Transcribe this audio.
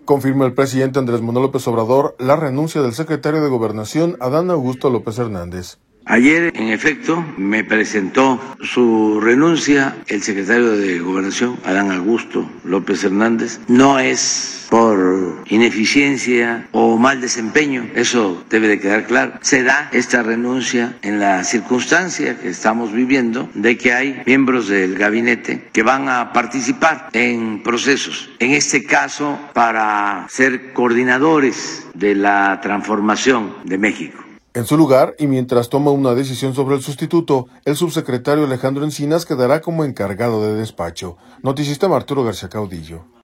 Confirma el presidente Andrés Manuel López Obrador la renuncia del secretario de Gobernación, Adán Augusto López Hernández. Ayer, en efecto, me presentó su renuncia el secretario de Gobernación, Adán Augusto López Hernández. No es por ineficiencia o mal desempeño, eso debe de quedar claro. Se da esta renuncia en la circunstancia que estamos viviendo de que hay miembros del gabinete que van a participar en procesos, en este caso para ser coordinadores de la transformación de México. En su lugar, y mientras toma una decisión sobre el sustituto, el subsecretario Alejandro Encinas quedará como encargado de despacho. Noticista Arturo García Caudillo.